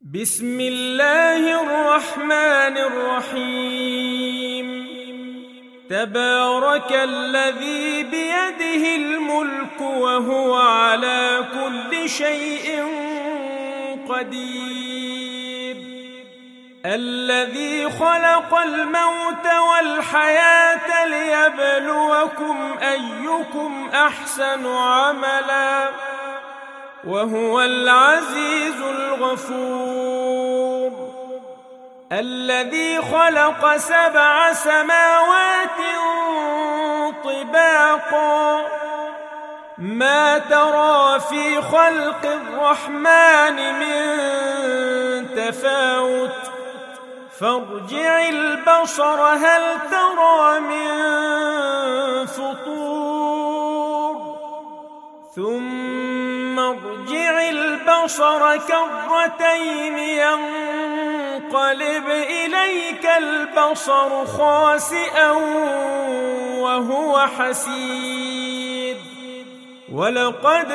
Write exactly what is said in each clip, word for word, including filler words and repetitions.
بسم الله الرحمن الرحيم. تبارك الذي بيده الملك وهو على كل شيء قدير، الذي خلق الموت والحياة ليبلوكم أيكم أحسن عملا وهو العزيز الغفور، الذي خلق سبع سماوات طباقا ما ترى في خلق الرحمن من تفاوت فارجع البصر هل ترى من فطور ثم ارجع البصر كرتين ينقلب إليك البصر خاسئا وهو حسير، ولقد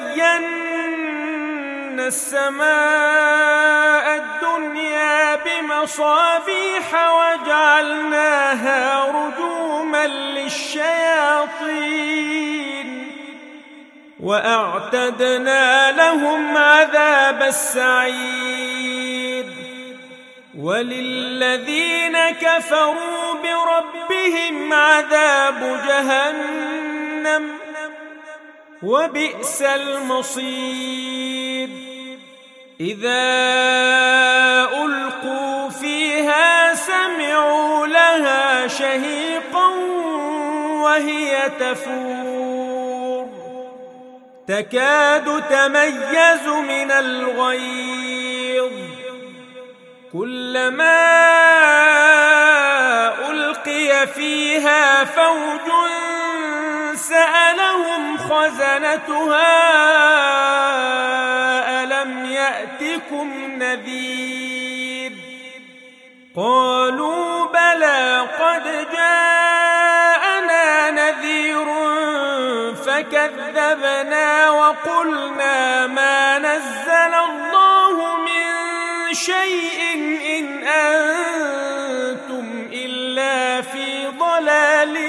زينا السماء الدنيا بمصابيح وجعلناها رجوما للشياطين وأعتدنا لهم عذاب السعير، وللذين كفروا بربهم عذاب جهنم وبئس المصير. إذا ألقوا فيها سمعوا لها شهيقا وهي تفور تكاد تميز من الغيظ، كلما ألقي فيها فوج سألهم خزنتها ألم يأتكم نذير، قالوا بلى قد جاءنا نذير فكذبنا وقلنا ما نزل الله من شيء إن أنتم إلا في ضلال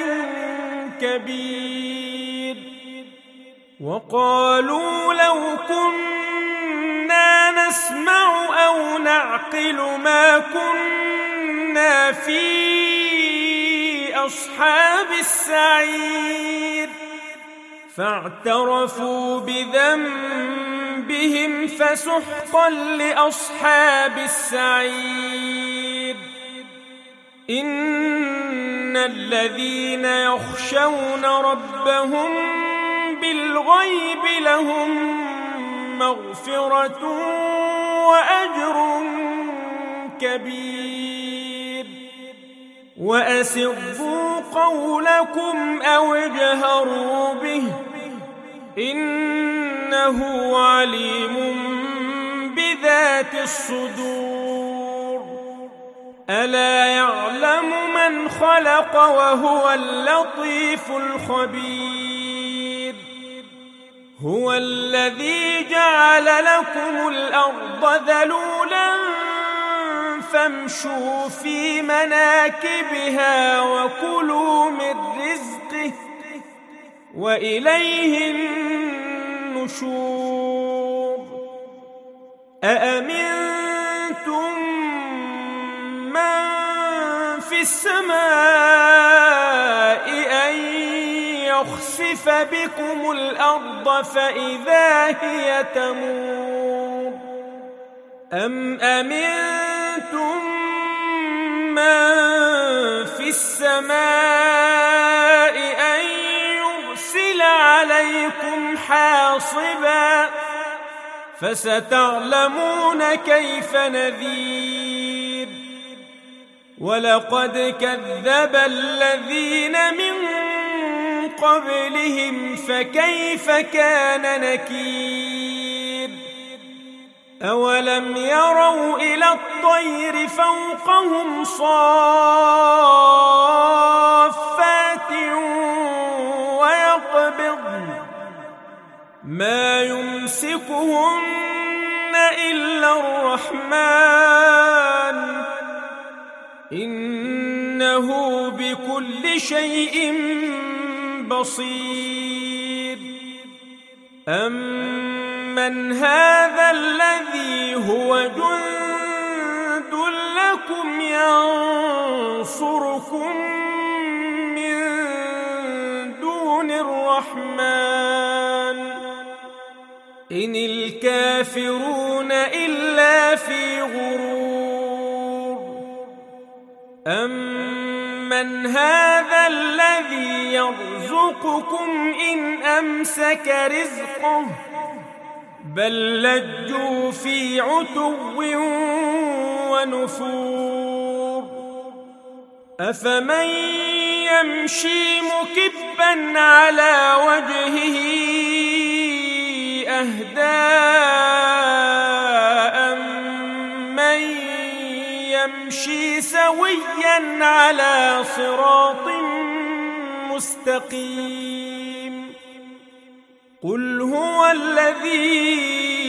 كبير، وقالوا لو كنا نسمع أو نعقل ما كنا في أصحاب السعير، فاعترفوا بذنبهم فسحقا لأصحاب السعير. إن الذين يخشون ربهم بالغيب لهم مغفرة وأجر كبير، وأسروا قولكم أو اجهروا به إنه عليم بذات الصدور. ألا يعلم من خلق وهو اللطيف الخبير. هو الذي جعل لكم الأرض ذلولا فامشوا في مناكبها وكلوا من رزقه وإليه النشور. أأمنتم من في السماء أن يخسف بكم الأرض فإذا هي تمور، أم أمنتم من في السماء أن يرسل عليكم حاصبا فستعلمون كيف نذير. ولقد كذب الذين من قبلهم فكيف كان نكير. أولم يروا إلى الطير فوقهم صافات ويقبضن ما يمسكهن إلا الرحمن إنه بكل شيء بصير. أمن هذا الذي هو جند لكم ينصركم من دون الرحمن إن الكافرون إلا في غرور. أمن هذا الذي يرزقكم إن أمسك رزقه بل لجوا في عتو ونفور. أفمن يمشي مكبا على وجهه أهدى أمن يمشي سويا على صراط مستقيم. قل هو الذي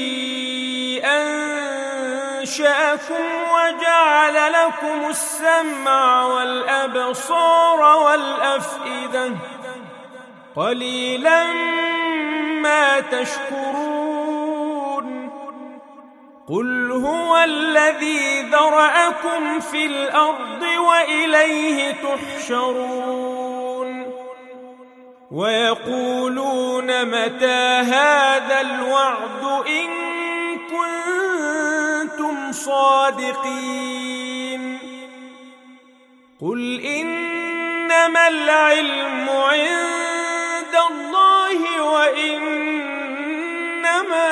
أنشأكم وجعل لكم السمع والأبصار والأفئدة قليلا ما تشكرون. قل هو الذي ذرأكم في الأرض وإليه تحشرون. ويقولون متى هذا الوعد إن كنتم صادقين. قل إنما العلم عند الله وإنما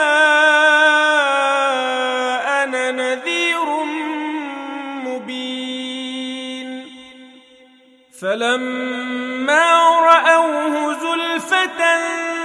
أنا نذير مبين. فلما رأوه زلفة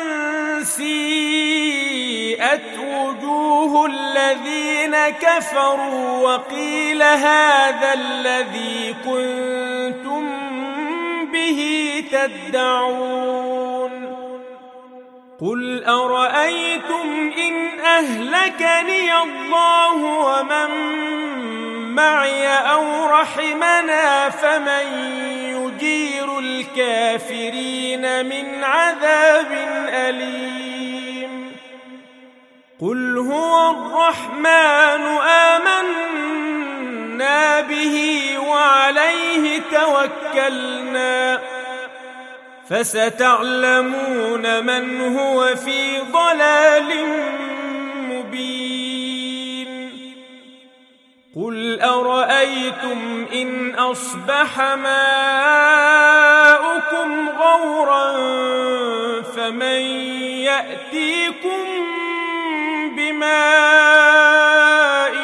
سيئت وجوه الذين كفروا وقيل هذا الذي كنتم به تدعون. قل أرأيتم إن أهلكني الله ومن معي أو رحمنا فمن يجير الكافرين من عذاب أليم. قل هو الرحمن آمنا به وعليه توكلنا فستعلمون من هو في ضلال مبين. قل أرأيتم إن أصبح ماؤكم غورا فمن يأتيكم بماء